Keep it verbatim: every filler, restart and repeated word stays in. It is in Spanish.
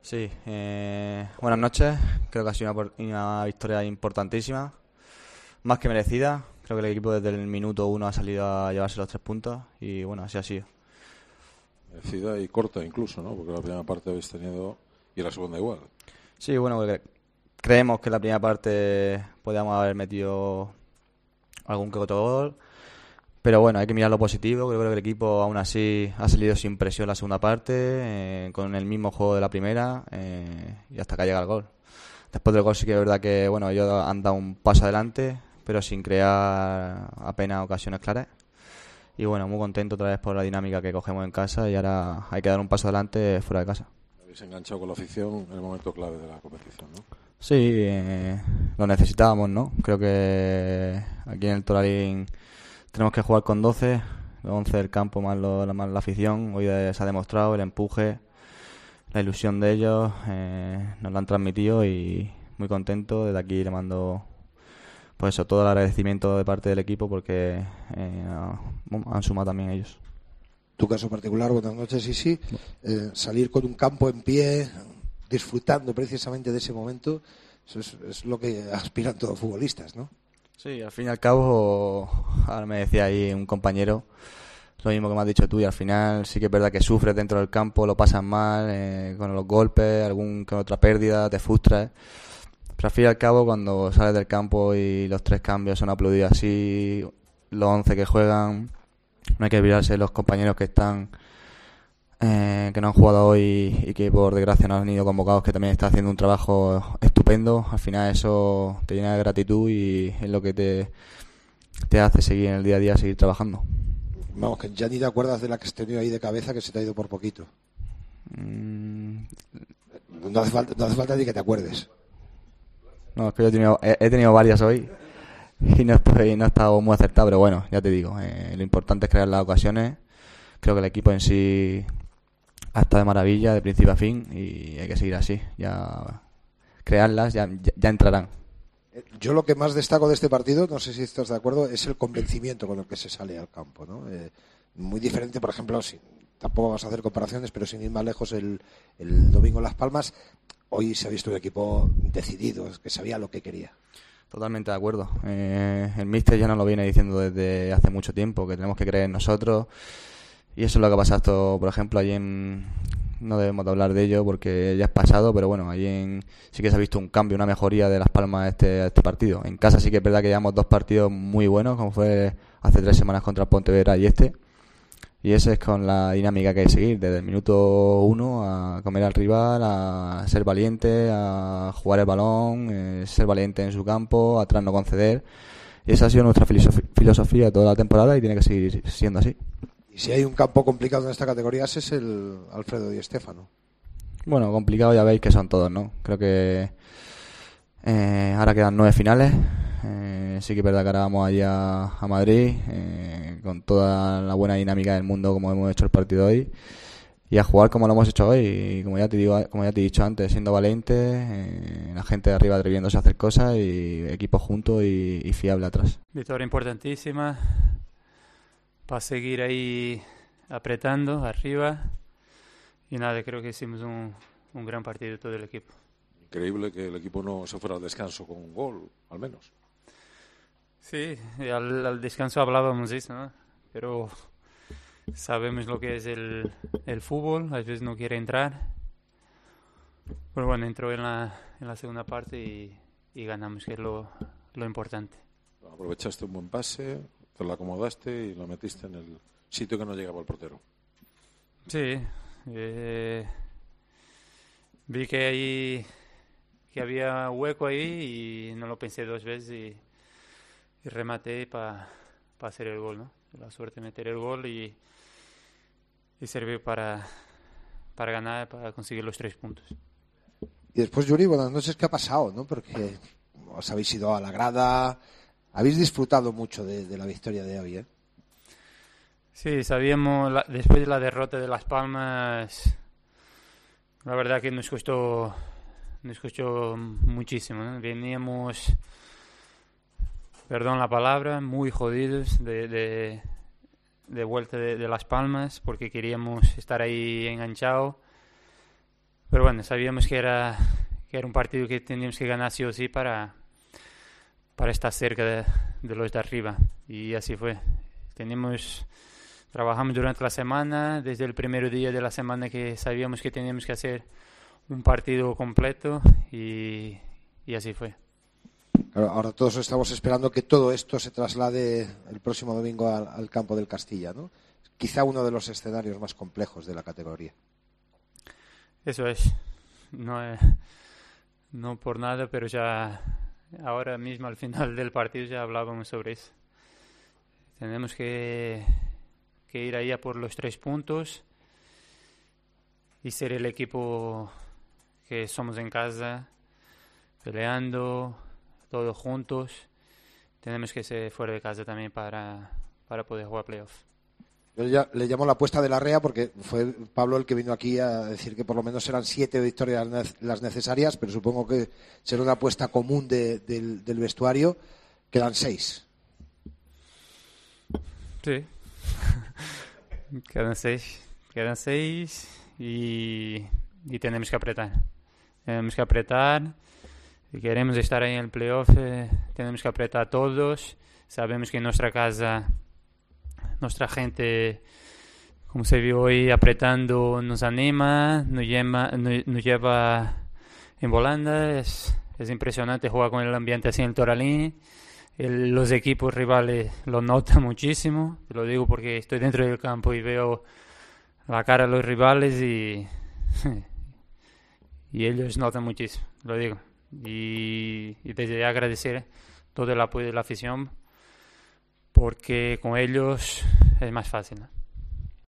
Sí, eh, buenas noches. Creo que ha sido una, por- una victoria importantísima, más que merecida. Creo que el equipo desde el minuto uno ha salido a llevarse los tres puntos y bueno, así ha sido. Merecida y corta incluso, ¿no? Porque la primera parte habéis tenido y la segunda igual. Sí, bueno, porque creemos que en la primera parte podíamos haber metido algún que otro gol, pero bueno, hay que mirar lo positivo. Creo que el equipo aún así ha salido sin presión la segunda parte, eh, con el mismo juego de la primera, eh, y hasta que ha llegado el gol. Después del gol sí que es verdad que bueno, ellos han dado un paso adelante, pero sin crear apenas ocasiones claras. Y bueno, muy contento otra vez por la dinámica que cogemos en casa y ahora hay que dar un paso adelante fuera de casa. Habéis enganchado con la afición en el momento clave de la competición, ¿no? Sí, eh, lo necesitábamos, ¿no? Creo que aquí en el Toralín tenemos que jugar con doce, los once del campo más, lo, más la afición. Hoy se ha demostrado el empuje, la ilusión de ellos, eh, nos lo han transmitido y muy contento. Desde aquí le mando pues eso, todo el agradecimiento de parte del equipo porque eh, han sumado también ellos. Tu caso particular, buenas noches, sí, sí. Eh, salir con un campo en pie, disfrutando precisamente de ese momento, eso es, es lo que aspiran todos los futbolistas, ¿no? Sí, al fin y al cabo, ahora me decía ahí un compañero, lo mismo que me has dicho tú, y al final sí que es verdad que sufres dentro del campo, lo pasas mal, eh, con los golpes, algún con otra pérdida, te frustras. Pero al fin y al cabo, cuando sales del campo y los tres cambios son aplaudidos así, los once que juegan, no hay que olvidarse de los compañeros que están, eh, que no han jugado hoy y que por desgracia no han ido convocados, que también están haciendo un trabajo estupendo. Al final eso te llena de gratitud y es lo que te, te hace seguir en el día a día, seguir trabajando. Vamos, que ya ni te acuerdas de la que has tenido ahí de cabeza, que se te ha ido por poquito. Mm. No hace falta, no hace falta ni que te acuerdes. No, es que yo he tenido, he, he tenido varias hoy y no estoy, no he estado muy acertado, pero bueno, ya te digo, eh, lo importante es crear las ocasiones. Creo que el equipo en sí ha estado de maravilla de principio a fin y hay que seguir así. Ya crearlas, ya, ya, ya entrarán. Yo lo que más destaco de este partido, no sé si estás de acuerdo, es el convencimiento con el que se sale al campo, ¿no? Eh, muy diferente, por ejemplo, si, tampoco vamos a hacer comparaciones, pero sin ir más lejos, el, el domingo en Las Palmas, hoy se ha visto un equipo decidido, que sabía lo que quería. Totalmente de acuerdo. Eh, el míster ya nos lo viene diciendo desde hace mucho tiempo, que tenemos que creer en nosotros. Y eso es lo que ha pasado, por ejemplo, allí en... No debemos de hablar de ello porque ya es pasado, pero bueno, allí en... sí que se ha visto un cambio, una mejoría de Las Palmas a este, a este partido. En casa sí que es verdad que llevamos dos partidos muy buenos, como fue hace tres semanas contra el Pontevedra y este. Y ese es con la dinámica que hay que seguir, desde el minuto uno a comer al rival, a ser valiente, a jugar el balón, eh, ser valiente en su campo, atrás no conceder. Y esa ha sido nuestra filosofía toda la temporada y tiene que seguir siendo así. Y si hay un campo complicado en esta categoría, ese es el Alfredo Di Stéfano. Bueno, complicado ya veis que son todos, ¿no? Creo que eh, ahora quedan nueve finales. Eh, sí que es verdad que ahora vamos allá a Madrid eh, con toda la buena dinámica del mundo como hemos hecho el partido hoy y a jugar como lo hemos hecho hoy y como ya te digo, como ya te he dicho antes, siendo valientes, eh, la gente de arriba atreviéndose a hacer cosas y equipo junto y, y fiable atrás. Victoria importantísima para seguir ahí apretando arriba y nada, creo que hicimos un, un gran partido todo el equipo. Increíble que el equipo no se fuera al descanso con un gol, al menos. Sí, al, al descanso hablábamos eso, ¿no? Pero sabemos lo que es el, el fútbol, a veces no quiere entrar. Pero bueno, entró en la, en la segunda parte y, y ganamos, que es lo, lo importante. Aprovechaste un buen pase, te lo acomodaste y lo metiste en el sitio que no llegaba el portero. Sí, eh, vi que ahí que había hueco ahí y no lo pensé dos veces y, y rematé para pa hacer el gol, ¿no? La suerte de meter el gol y, y sirvió para, para ganar, para conseguir los tres puntos. Y después, Yuri, buenas noches, ¿qué ha pasado, no? Porque os habéis ido a la grada, habéis disfrutado mucho de, de la victoria de hoy, ¿eh? Sí, sabíamos, la, después de la derrota de Las Palmas, la verdad que nos costó, nos costó muchísimo, ¿no? Veníamos, perdón la palabra, muy jodidos de, de, de vuelta de, de Las Palmas porque queríamos estar ahí enganchados. pero bueno, sabíamos que era, que era un partido que teníamos que ganar sí o sí para, para estar cerca de, de los de arriba. Y así fue. Tenemos, trabajamos durante la semana, desde el primer día de la semana que sabíamos que teníamos que hacer un partido completo y, y así fue. Claro, ahora todos estamos esperando que todo esto se traslade el próximo domingo al, al campo del Castilla, ¿no? Quizá uno de los escenarios más complejos de la categoría. Eso es. No, eh, no por nada, pero ya ahora mismo al final del partido ya hablábamos sobre eso. Tenemos que, que ir ahí a por los tres puntos y ser el equipo que somos en casa, peleando todos juntos. Tenemos que ser fuera de casa también para, para poder jugar playoff. Yo ya le llamo la apuesta de la R E A porque fue Pablo el que vino aquí a decir que por lo menos eran siete victorias las necesarias, pero supongo que será una apuesta común de, del, del vestuario. Quedan seis. Sí, quedan seis, quedan seis y, y tenemos que apretar. Tenemos que apretar. Si queremos estar ahí en el playoff, eh, tenemos que apretar todos. Sabemos que en nuestra casa, nuestra gente, como se vio hoy, apretando, nos anima, nos lleva, nos, nos lleva en volanda. Es, es impresionante jugar con el ambiente así en el Toralín. El, los equipos rivales lo notan muchísimo. Lo digo porque estoy dentro del campo y veo la cara de los rivales y, y ellos notan muchísimo, lo digo. Y, y desde ya agradecer todo el apoyo de la afición porque con ellos es más fácil, ¿no?